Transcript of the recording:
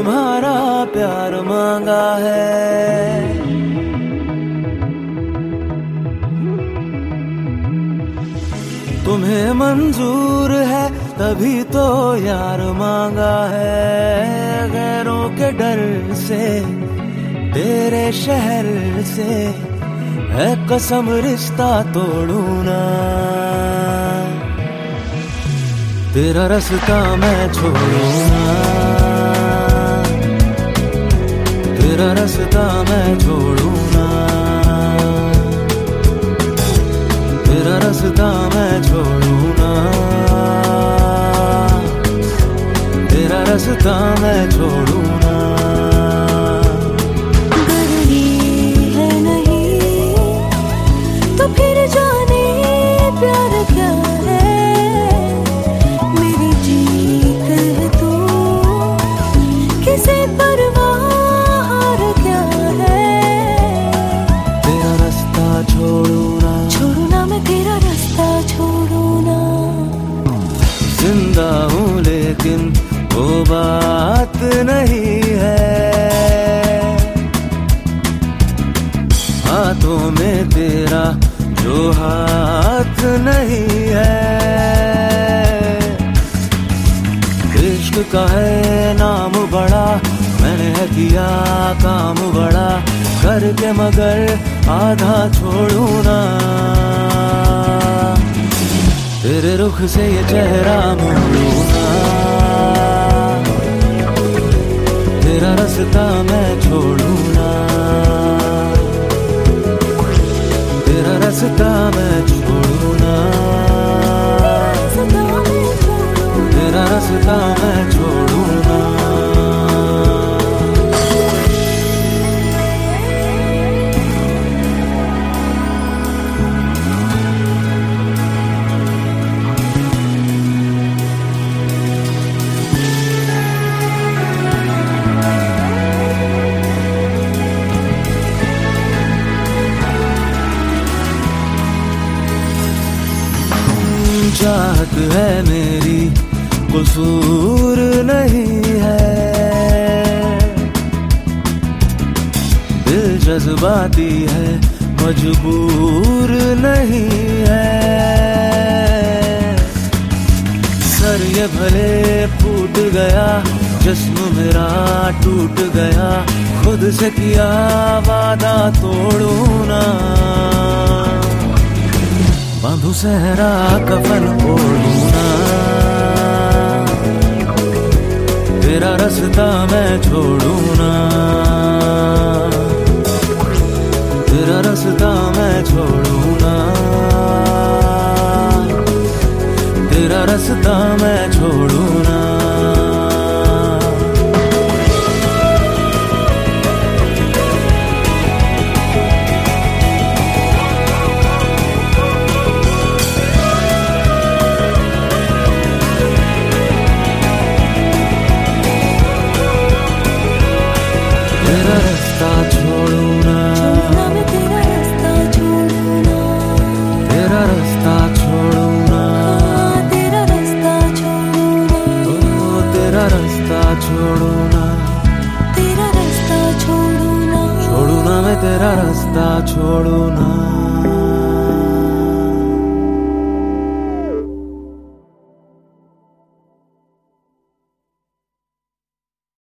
तुम्हारा प्यार मांगा है। तुम्हें मंजूर है तभी तो यार मांगा है। गैरों के डर से तेरे शहर से है कसम रिश्ता तोड़ू ना। तेरा रास्ता मैं छोड़ू ना, तेरा रास्ता मैं छोड़ू ना, तेरा रास्ता मैं छोड़ू ना, तेरा रास्ता मैं छोड़ू ना। गरमी है नहीं तो फिर जाने प्यार क्या है। मेरी जीत है तू किसे परवाह क्या है। तेरा रास्ता छोड़ू ना, छोड़ू ना मैं तेरा रास्ता छोड़ू ना। जिंदा हूँ लेकिन वो बात नहीं है। हाथों में तेरा जो हाथ नहीं है। इश्क का है नाम बड़ा, मैंने है किया काम बड़ा करके, मगर आधा छोड़ू ना। तेरे रुख से ये चेहरा मोड़ू ना। तेरा रास्ता मैं छोड़ू ना, तेरा रास्ता मैं छोड़ू ना, तेरा रास्ता मैं छोड़ू ना। चाहत है मेरी कसूर नहीं है। दिल जज्बाती है मजबूर नहीं है। सर ये भले फूट गया, जिस्म मेरा टूट गया, खुद से किया वादा तोड़ू ना। बांधू सहरा कफन ओढ़ू ना। तेरा रास्ता मैं छोड़ू ना, तेरा रास्ता मैं छोड़ू ना, तेरा रास्ता मैं छोड़ू ना। तेरा रास्ता छोड़ू ना, मैं तेरा रास्ता छोड़ू ना, तेरा रास्ता छोड़ू ना, तेरा रास्ता छोड़ू ना, ओ तेरा रास्ता छोड़ू ना, तेरा रास्ता छोड़ू ना, छोड़ू ना मैं तेरा रास्ता छोड़ू ना।